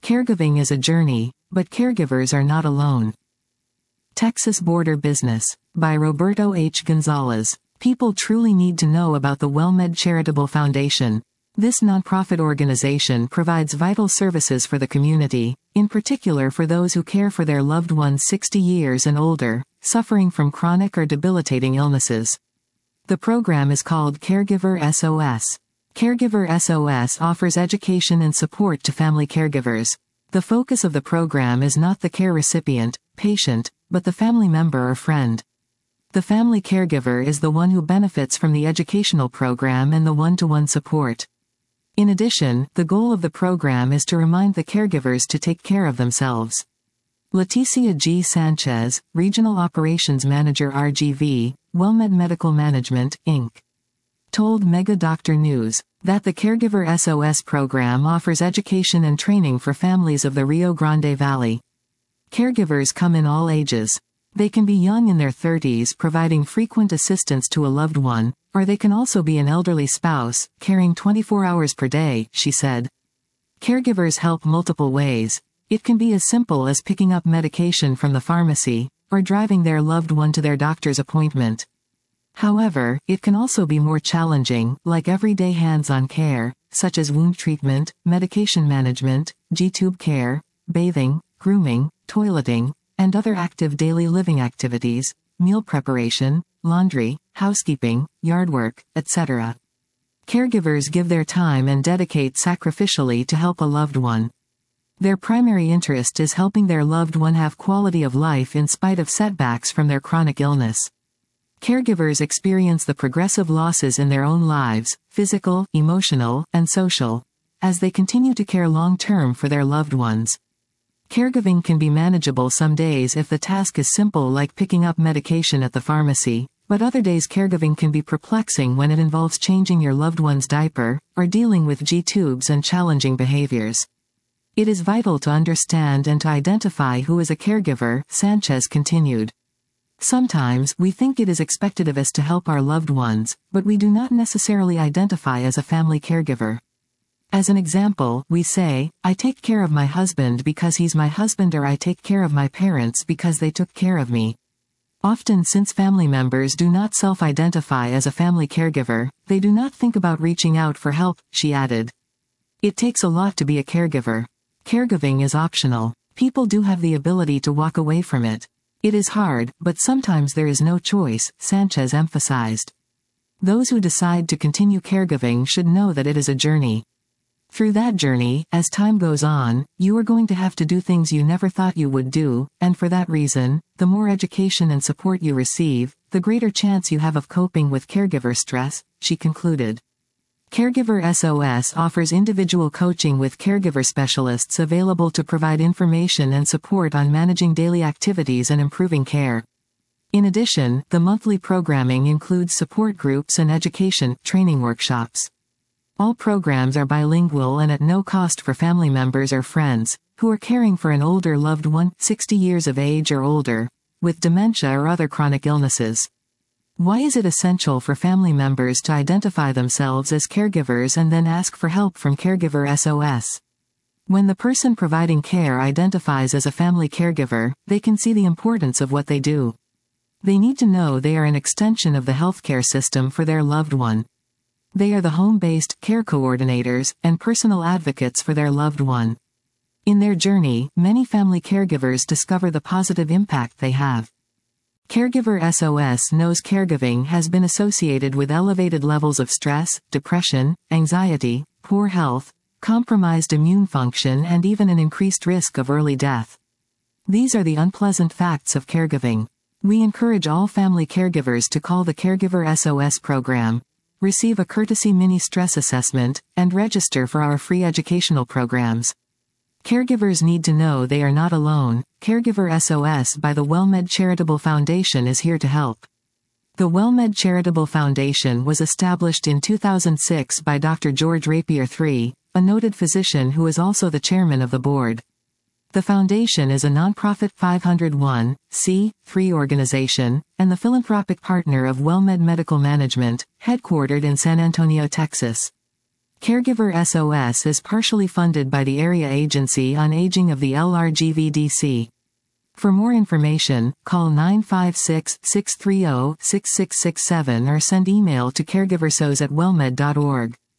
Caregiving is a journey, but caregivers are not alone. Texas Border Business, by Roberto H. Gonzalez. People truly need to know about the WellMed Charitable Foundation. This nonprofit organization provides vital services for the community, in particular for those who care for their loved ones 60 years and older, suffering from chronic or debilitating illnesses. The program is called Caregiver SOS. Caregiver SOS offers education and support to family caregivers. The focus of the program is not the care recipient, patient, but the family member or friend. The family caregiver is the one who benefits from the educational program and the one-to-one support. In addition, the goal of the program is to remind the caregivers to take care of themselves. Leticia G. Sanchez, Regional Operations Manager RGV, WellMed Medical Management, Inc., told Mega Doctor News that the Caregiver SOS program offers education and training for families of the Rio Grande Valley. Caregivers come in all ages. They can be young in their 30s providing frequent assistance to a loved one, or they can also be an elderly spouse, caring 24 hours per day, she said. Caregivers help multiple ways. It can be as simple as picking up medication from the pharmacy, or driving their loved one to their doctor's appointment. However, it can also be more challenging, like everyday hands-on care, such as wound treatment, medication management, G-tube care, bathing, grooming, toileting, and other active daily living activities, meal preparation, laundry, housekeeping, yard work, etc. Caregivers give their time and dedicate sacrificially to help a loved one. Their primary interest is helping their loved one have quality of life in spite of setbacks from their chronic illness. Caregivers experience the progressive losses in their own lives, physical, emotional, and social, as they continue to care long-term for their loved ones. Caregiving can be manageable some days if the task is simple, like picking up medication at the pharmacy, but other days caregiving can be perplexing when it involves changing your loved one's diaper, or dealing with G-tubes and challenging behaviors. It is vital to understand and to identify who is a caregiver, Sanchez continued. Sometimes, we think it is expected of us to help our loved ones, but we do not necessarily identify as a family caregiver. As an example, we say, I take care of my husband because he's my husband, or I take care of my parents because they took care of me. Often, since family members do not self-identify as a family caregiver, they do not think about reaching out for help, she added. It takes a lot to be a caregiver. Caregiving is optional. People do have the ability to walk away from it. It is hard, but sometimes there is no choice, Sanchez emphasized. Those who decide to continue caregiving should know that it is a journey. Through that journey, as time goes on, you are going to have to do things you never thought you would do, and for that reason, the more education and support you receive, the greater chance you have of coping with caregiver stress, she concluded. Caregiver SOS offers individual coaching with caregiver specialists available to provide information and support on managing daily activities and improving care. In addition, the monthly programming includes support groups and education, training workshops. All programs are bilingual and at no cost for family members or friends who are caring for an older loved one, 60 years of age or older, with dementia or other chronic illnesses. Why is it essential for family members to identify themselves as caregivers and then ask for help from Caregiver SOS? When the person providing care identifies as a family caregiver, they can see the importance of what they do. They need to know they are an extension of the healthcare system for their loved one. They are the home-based care coordinators and personal advocates for their loved one. In their journey, many family caregivers discover the positive impact they have. Caregiver SOS knows caregiving has been associated with elevated levels of stress, depression, anxiety, poor health, compromised immune function, and even an increased risk of early death. These are the unpleasant facts of caregiving. We encourage all family caregivers to call the Caregiver SOS program, receive a courtesy mini stress assessment, and register for our free educational programs. Caregivers need to know they are not alone. Caregiver SOS by the WellMed Charitable Foundation is here to help. The WellMed Charitable Foundation was established in 2006 by Dr. George Rapier III, a noted physician who is also the chairman of the board. The foundation is a nonprofit 501(c)(3) organization, and the philanthropic partner of WellMed Medical Management, headquartered in San Antonio, Texas. Caregiver SOS is partially funded by the Area Agency on Aging of the LRGVDC. For more information, call 956-630-6667 or send email to caregiversos@wellmed.org.